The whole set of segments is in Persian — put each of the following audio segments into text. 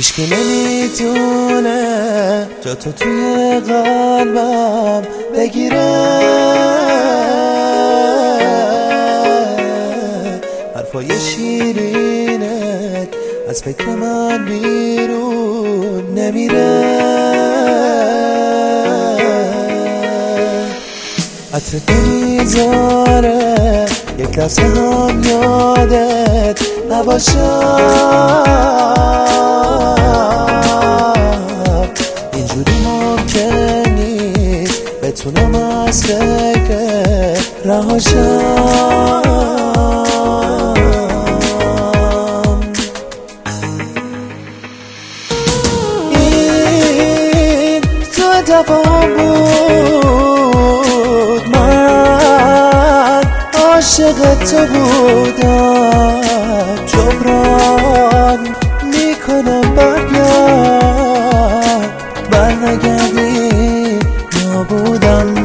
هیچکی نمیتونه جا تو توی قلبم بگیره. حرفای شیرینت از فکر من بیرون نمیره. عطر نمیذاره یک لحظه هم یادت نباشم. اینجوری ممکن نیست بتونم از فکر رهاشم. این تو دفعه بود من عاشق تو بودم. جبران میکنم برگرد برنگردی نابودم.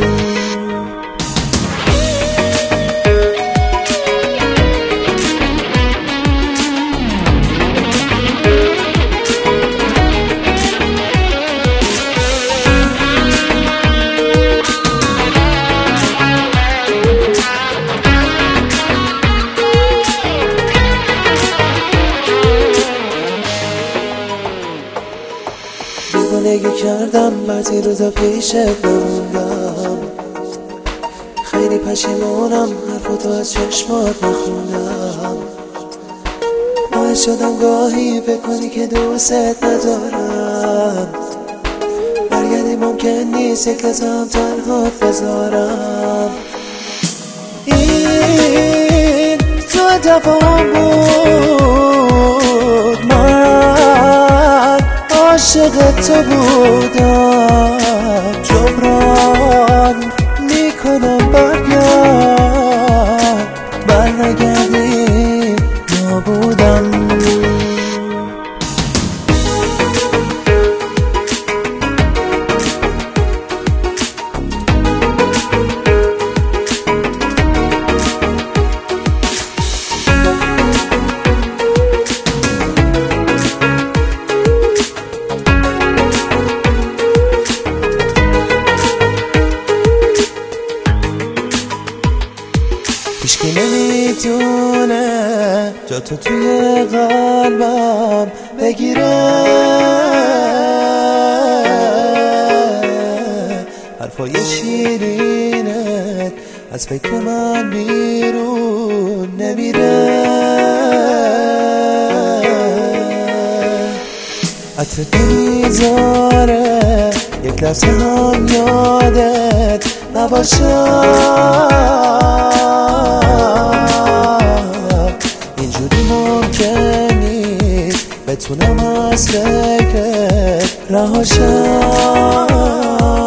دیوانگی کردم بعضی روزا پیشت نموندم. خیلی پشیمونم حرفاتو از چشمات نخوندم. باعث شدم گاهی فکر کنی که دوست ندارم. برگردی ممکن نیست یک لحظه هم تنهات بذارم. این تو دفعه بود من عاشق تو بودم. جبران میکنم برگرد برنگردی نابودم. هیچکی نمیتونه جا تو توی قلبم بگیره. حرفای شیرینت از فکر من بیرون نمیره. عطر نمیذاره یک لحظه هم یادت نباشم. اینجوری ممکن نیست بتونم از فکر رهاشم.